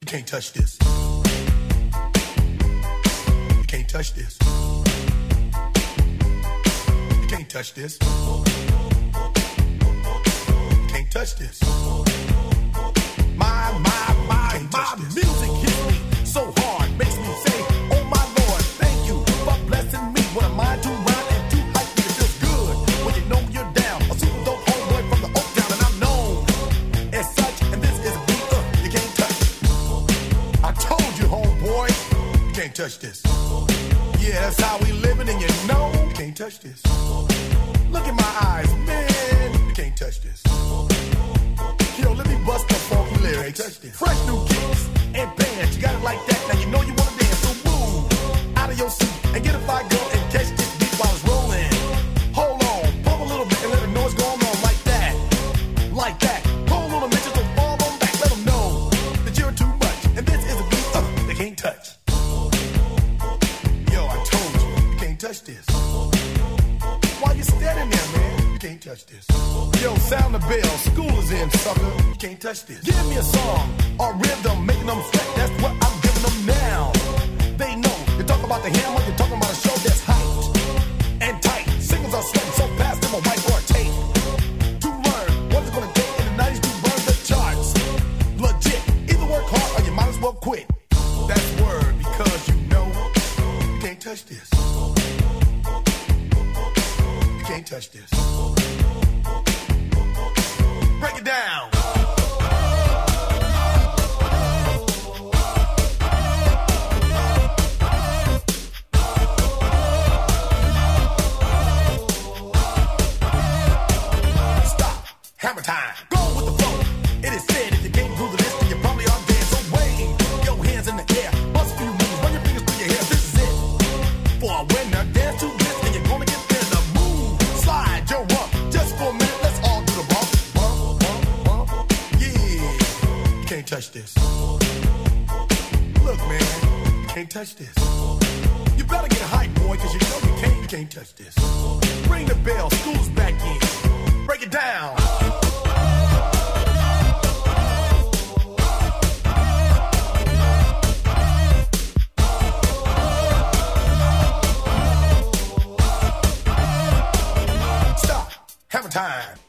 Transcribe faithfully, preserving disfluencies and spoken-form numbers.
can't touch this. You can't touch this. You can't touch this. You can't touch this. My, my, my, my music hits me so hard, makes me say, oh my Lord, thank you for blessing me. What am I to rhyme and to hype me? It feels good when you know you're down. A super dope homeboy from the Oak Town, and I'm known as such. And this is a beat uh, you can't touch. I told you, homeboy, you can't touch this. Yeah, that's how we living, and you know you can't touch this. Look in my eyes, man, you can't touch this. Yo, let me bust the funky lyrics. Fresh new kicks and bands, you got it like that. Now you know you wanna dance, so move out of your seat and get a fire girl and catch this beat while it's rolling. Hold on, pump a little bit and let them know what's going on like that, like that. Hold on a minute, just fall on back, let them know that you're too much. And this is a beat uh, they can't touch. Yo, I told you, you can't touch this. Why you standing there, man? You can't touch this. Yo, sound the bell, school is in, sucker. You can't touch this. Give me a song or rhythm, making them sweat. That's what I'm giving them now. They know. You talk about the hammer, you're talking about a show that's hyped and tight. Singles are sweating so fast, them a white or a tape. To learn what it's gonna take in the nineties to burn the charts. Legit. Either work hard or you might as well quit. That's word because you know you can't touch this. You can't touch this. Break it down. Stop. Hammer time. Go with the flow. It is said if you can't groove the list, then you probably are dead. So wave your hands in the air. Bust a few moves. Run your fingers through your hair. This is it. For a winner, dance to this, and you're gonna get there. The move. Slide your rump. Just for a minute, let's all do the bump. Bump, bump, bump. Yeah. You can't touch this. Look, man. You can't touch this. You better get hype, boy, because you know you can't, you can't touch this. Ring the bell. School's back in. Break it down. Stop. Hammer time.